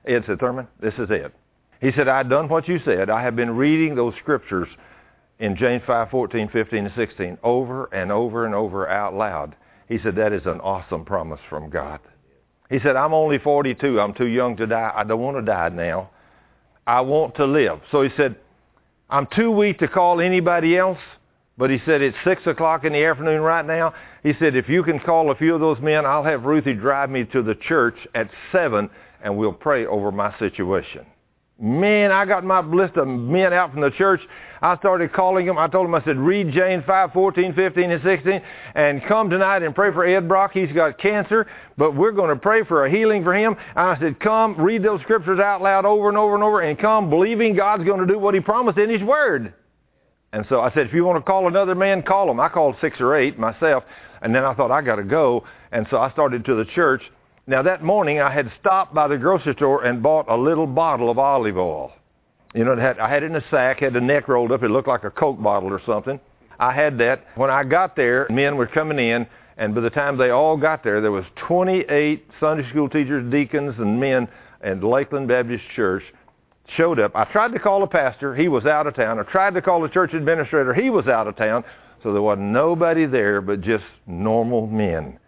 Ed said, Thurman, this is Ed. He said, I've done what you said. I have been reading those scriptures in James 5:14, 15, and 16 over and over and over out loud. He said, that is an awesome promise from God. He said, I'm only 42. I'm too young to die. I don't want to die now. I want to live. So he said, I'm too weak to call anybody else. But he said, it's 6 o'clock in the afternoon right now. He said, if you can call a few of those men, I'll have Ruthie drive me to the church at 7, and we'll pray over my situation. Man, I got my list of men out from the church. I started calling them. I told them, I said, read James 5:14, 15, and 16, and come tonight and pray for Ed Brock. He's got cancer, but we're going to pray for a healing for him. And I said, come, read those scriptures out loud over and over and over, and come believing God's going to do what he promised in his word. And so I said, if you want to call another man, call him. I called 6 or 8 myself, and then I thought, I got to go. And so I started to the church. Now, that morning, I had stopped by the grocery store and bought a little bottle of olive oil. You know, I had it in a sack, had the neck rolled up. It looked like a Coke bottle or something. I had that. When I got there, men were coming in, and by the time they all got there, there was 28 Sunday school teachers, deacons, and men at Lakeland Baptist Church showed up. I tried to call a pastor. He was out of town. I tried to call the church administrator. He was out of town. So there wasn't nobody there but just normal men.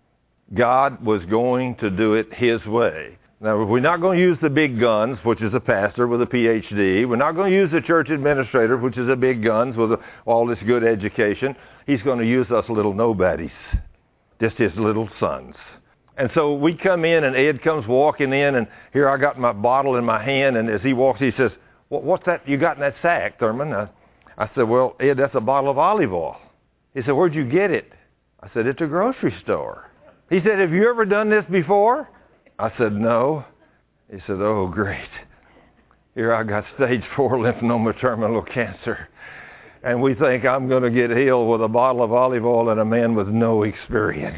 God was going to do it his way. Now, we're not going to use the big guns, which is a pastor with a PhD. We're not going to use the church administrator, which is a big guns with all this good education. He's going to use us little nobodies, just his little sons. And so we come in, and Ed comes walking in, and here I got my bottle in my hand, and as he walks, he says, what's that you got in that sack, Thurman? I said, well, Ed, that's a bottle of olive oil. He said, where'd you get it? I said, at the grocery store. He said, have you ever done this before? I said, no. He said, oh, great. Here I got stage 4 lymphoma terminal cancer, and we think I'm going to get healed with a bottle of olive oil and a man with no experience.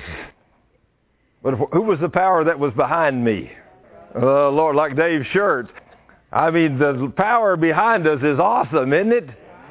But who was the power that was behind me? Lord, like Dave Shirts. I mean, the power behind us is awesome, isn't it?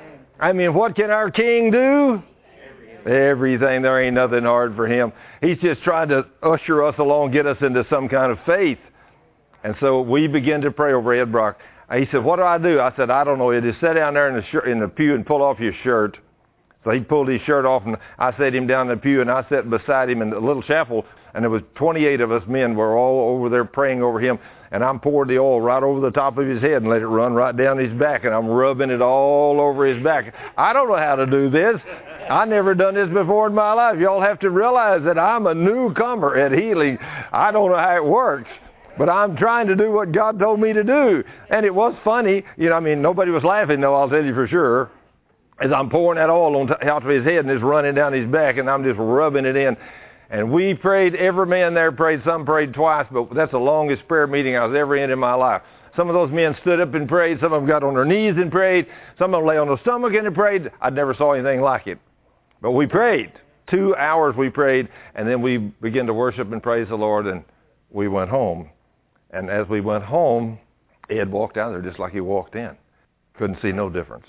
I mean, what can our King do? Everything. There ain't nothing hard for him. He's just trying to usher us along, get us into some kind of faith. And so we began to pray over Ed Brock. He said, what do? I said, I don't know. He just sit down there in the pew and pull off your shirt. So he pulled his shirt off, and I sat him down in the pew, and I sat beside him in the little chapel, and there was 28 of us men were all over there praying over him, and I'm pouring the oil right over the top of his head and let it run right down his back, and I'm rubbing it all over his back. I don't know how to do this. I never done this before in my life. Y'all have to realize that I'm a newcomer at healing. I don't know how it works, but I'm trying to do what God told me to do. And it was funny. You know, I mean, nobody was laughing, though, I'll tell you for sure. As I'm pouring that oil on top of his head and it's running down his back, and I'm just rubbing it in. And we prayed, every man there prayed, some prayed twice, but that's the longest prayer meeting I was ever in my life. Some of those men stood up and prayed. Some of them got on their knees and prayed. Some of them lay on their stomach and prayed. I never saw anything like it. But we prayed. 2 hours we prayed, and then we began to worship and praise the Lord, and we went home. And as we went home, Ed walked out there just like he walked in. Couldn't see no difference.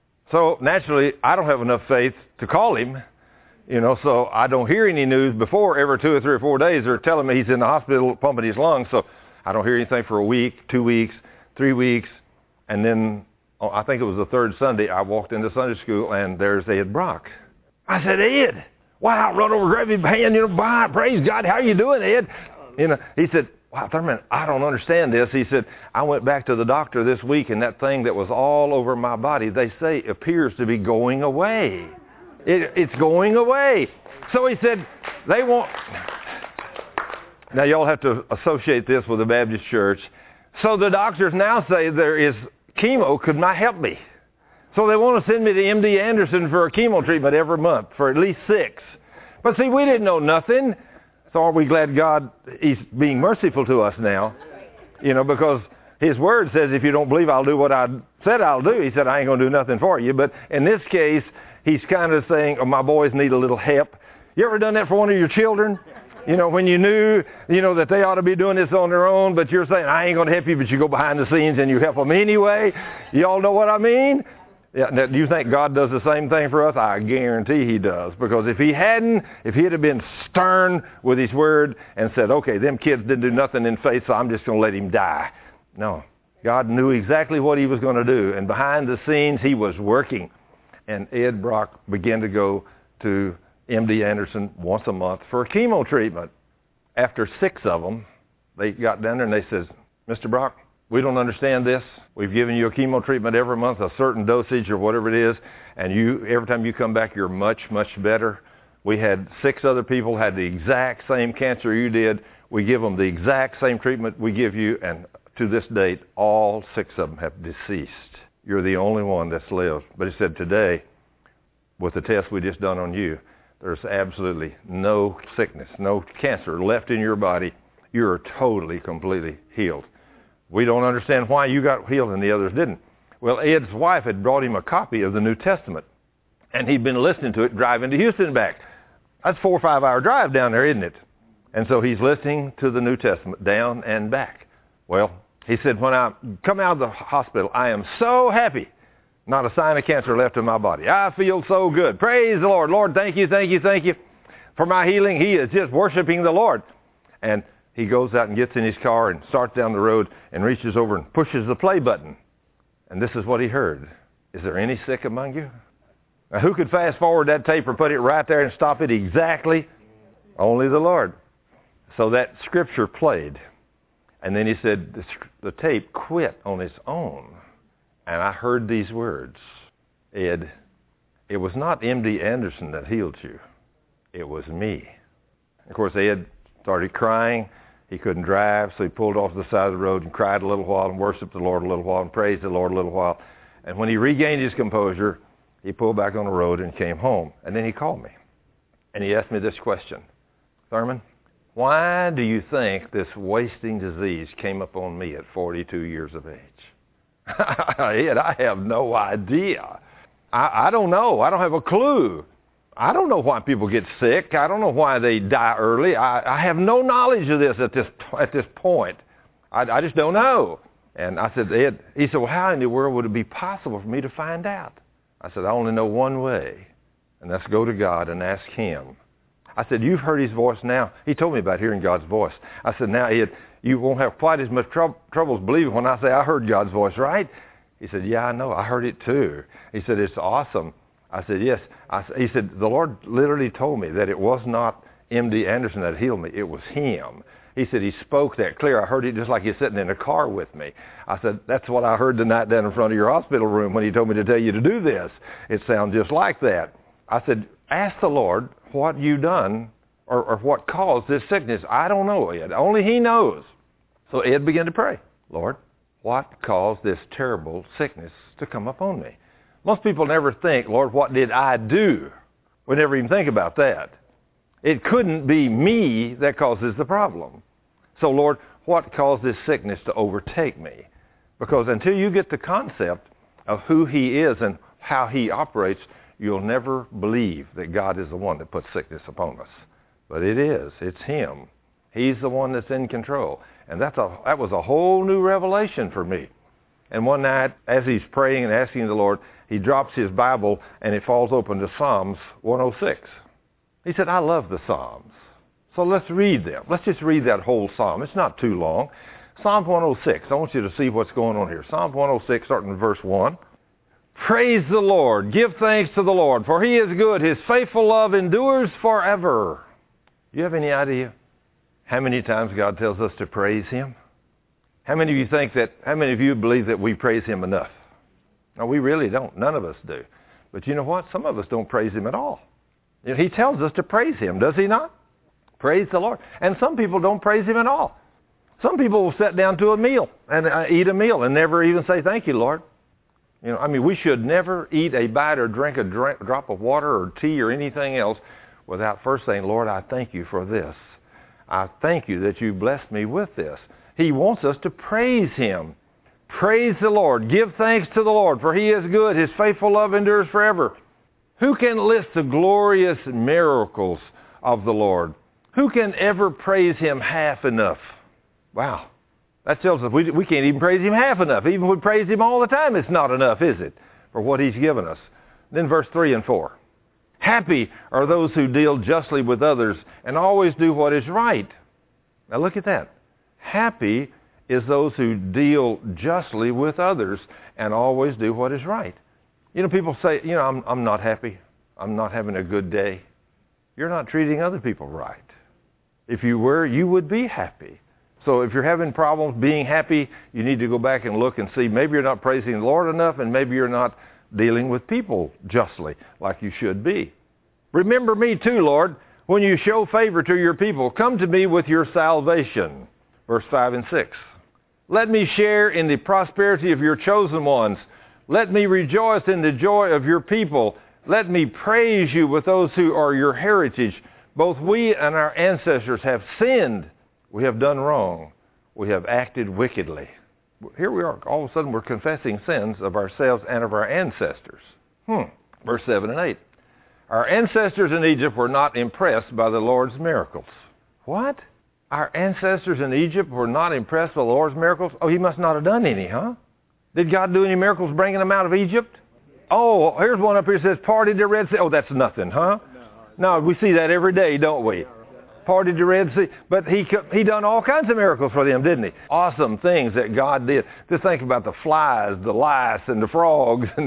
So naturally, I don't have enough faith to call him, you know, so I don't hear any news before. Every 2 or 3 or 4 days they're telling me he's in the hospital pumping his lungs, so I don't hear anything for a week, 2 weeks, 3 weeks, and then I think it was the third Sunday, I walked into Sunday school, and there's Ed Brock. I said, Ed, wow, run over, grab his hand, you know, bye, praise God, how you doing, Ed? You know, he said, wow, Thurman, I don't understand this. He said, I went back to the doctor this week, and that thing that was all over my body, they say appears to be going away. It's going away. So he said, they won't. Now, y'all have to associate this with the Baptist church. So the doctors now say there is chemo could not help me. So they want to send me to MD Anderson for a chemo treatment every month for at least 6. But see, we didn't know nothing. So are we glad God is being merciful to us now? You know, because his word says, if you don't believe I'll do what I said I'll do, he said, I ain't going to do nothing for you. But in this case, he's kind of saying, oh, my boys need a little help. You ever done that for one of your children? You know, when you knew, you know, that they ought to be doing this on their own, but you're saying, I ain't going to help you, but you go behind the scenes and you help them anyway. You all know what I mean? Yeah, now, do you think God does the same thing for us? I guarantee he does. Because if he hadn't, if he'd have been stern with his word and said, okay, them kids didn't do nothing in faith, so I'm just going to let him die. No. God knew exactly what he was going to do. And behind the scenes, he was working. And Ed Brock began to go to MD Anderson once a month for a chemo treatment. After 6 of them, they got down there and they says, Mr. Brock, we don't understand this. We've given you a chemo treatment every month, a certain dosage or whatever it is, and every time you come back, you're much, much better. We had 6 other people had the exact same cancer you did. We give them the exact same treatment we give you, and to this date, all 6 of them have deceased. You're the only one that's lived. But he said today, with the test we just done on you, there's absolutely no sickness, no cancer left in your body. You're totally, completely healed. We don't understand why you got healed and the others didn't. Well, Ed's wife had brought him a copy of the New Testament, and he'd been listening to it driving to Houston and back. That's a 4 or 5 hour drive down there, isn't it? And so he's listening to the New Testament down and back. Well, he said, when I come out of the hospital, I am so happy. Not a sign of cancer left in my body. I feel so good. Praise the Lord. Lord, thank you, thank you, thank you for my healing. He is just worshiping the Lord. And he goes out and gets in his car and starts down the road and reaches over and pushes the play button. And this is what he heard. Is there any sick among you? Now, who could fast forward that tape or put it right there and stop it exactly? Only the Lord. So that scripture played. And then he said the tape quit on its own. And I heard these words. Ed, it was not MD Anderson that healed you. It was me. Of course, Ed started crying. He couldn't drive, so he pulled off to the side of the road and cried a little while and worshiped the Lord a little while and praised the Lord a little while. And when he regained his composure, he pulled back on the road and came home. And then he called me. And he asked me this question. Thurman, why do you think this wasting disease came upon me at 42 years of age? Ed, I have no idea. I don't know. I don't have a clue. I don't know why people get sick. I don't know why they die early. I have no knowledge of this at this point. I just don't know. And I said, Ed, he said, well, how in the world would it be possible for me to find out? I said, I only know one way, and that's go to God and ask him. I said, you've heard his voice now. He told me about hearing God's voice. I said, now, Ed, you won't have quite as much troubles believing when I say I heard God's voice, right? He said, yeah, I know. I heard it too. He said, it's awesome. I said, yes. He said, the Lord literally told me that it was not MD Anderson that healed me. It was him. He said, he spoke that clear. I heard it just like he's sitting in a car with me. I said, that's what I heard the night down in front of your hospital room when he told me to tell you to do this. It sounds just like that. I said, ask the Lord what you done or what caused this sickness. I don't know, Ed. Only he knows. So Ed began to pray. Lord, what caused this terrible sickness to come upon me? Most people never think, Lord, what did I do? We never even think about that. It couldn't be me that causes the problem. So, Lord, what caused this sickness to overtake me? Because until you get the concept of who he is and how he operates, you'll never believe that God is the one that puts sickness upon us. But it is. It's him. He's the one that's in control. And that was a whole new revelation for me. And one night, as he's praying and asking the Lord, he drops his Bible and it falls open to Psalms 106. He said, I love the Psalms. So let's read them. Let's just read that whole Psalm. It's not too long. Psalm 106. I want you to see what's going on here. Psalm 106, starting in verse 1. Praise the Lord. Give thanks to the Lord, for he is good. His faithful love endures forever. Do you have any idea how many times God tells us to praise him? How many of you believe that we praise him enough? No, we really don't. None of us do. But you know what? Some of us don't praise him at all. You know, he tells us to praise him, does he not? Praise the Lord. And some people don't praise him at all. Some people will sit down to a meal and eat a meal and never even say, thank you, Lord. You know, I mean, we should never eat a bite or drink a drop of water or tea or anything else without first saying, Lord, I thank you for this. I thank you that you blessed me with this. He wants us to praise him. Praise the Lord. Give thanks to the Lord, for he is good. His faithful love endures forever. Who can list the glorious miracles of the Lord? Who can ever praise him half enough? Wow. That tells us we can't even praise him half enough. Even if we praise him all the time, it's not enough, is it, for what he's given us? Then verse 3 and 4. Happy are those who deal justly with others and always do what is right. Now look at that. Happy is those who deal justly with others and always do what is right. You know, people say, you know, I'm not happy. I'm not having a good day. You're not treating other people right. If you were, you would be happy. So if you're having problems being happy, you need to go back and look and see maybe you're not praising the Lord enough, and maybe you're not dealing with people justly like you should be. Remember me too, Lord, when you show favor to your people. Come to me with your salvation. Verse 5 and 6. Let me share in the prosperity of your chosen ones. Let me rejoice in the joy of your people. Let me praise you with those who are your heritage. Both we and our ancestors have sinned. We have done wrong. We have acted wickedly. Here we are. All of a sudden we're confessing sins of ourselves and of our ancestors. Verse 7 and 8. Our ancestors in Egypt were not impressed by the Lord's miracles. What? Our ancestors in Egypt were not impressed by the Lord's miracles? Oh, he must not have done any, huh? Did God do any miracles bringing them out of Egypt? Oh, here's one up here that says, parted the Red Sea. Oh, that's nothing, huh? No, we see that every day, don't we? Parted the Red Sea. But he done all kinds of miracles for them, didn't he? Awesome things that God did. Just think about the flies, the lice, and the frogs, and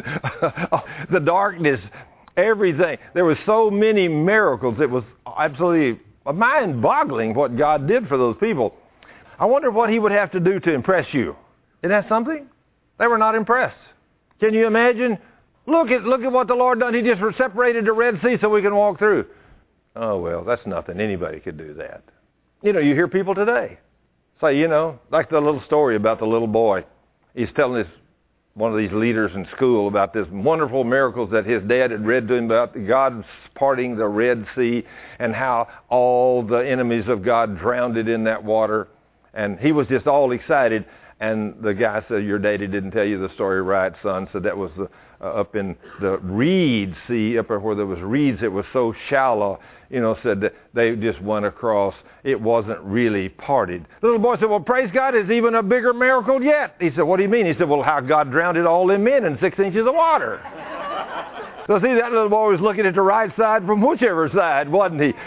the darkness, everything. There were so many miracles. It was absolutely mind-boggling what God did for those people. I wonder what he would have to do to impress you. Isn't that something? They were not impressed. Can you imagine? Look at what the Lord done. He just separated the Red Sea so we can walk through. Oh, well, that's nothing. Anybody could do that. You know, you hear people today say, you know, like the little story about the little boy. He's telling one of these leaders in school about this wonderful miracles that his dad had read to him about God parting the Red Sea and how all the enemies of God drowned it in that water. And he was just all excited. And the guy said, your daddy didn't tell you the story right, son. So that was up in the Reed Sea, up where there was reeds. It was so shallow, you know, said that they just went across. It wasn't really parted. The little boy said, well, praise God, it's even a bigger miracle yet. He said, what do you mean? He said, well, how God drowned it all them in 6 inches of water. So see, that little boy was looking at the right side from whichever side, wasn't he?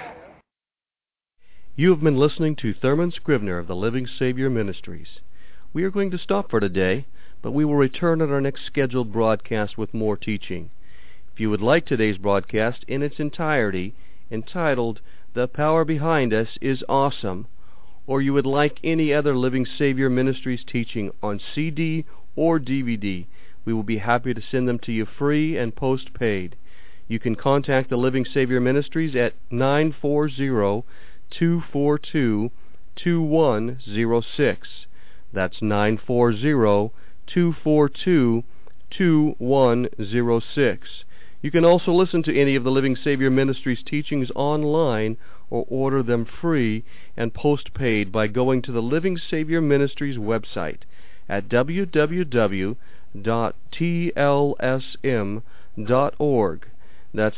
You have been listening to Thurman Scrivener of the Living Savior Ministries. We are going to stop for today, but we will return on our next scheduled broadcast with more teaching. If you would like today's broadcast in its entirety, entitled The Power Behind Us is Awesome, or you would like any other Living Savior Ministries teaching on CD or DVD, we will be happy to send them to you free and post-paid. You can contact the Living Savior Ministries at 940-242-2106. That's 940-242-2106. You can also listen to any of the Living Savior Ministries teachings online or order them free and post-paid by going to the Living Savior Ministries website at www.tlsm.org. That's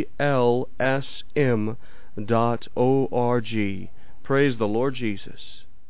www.tlsm.org. Praise the Lord Jesus.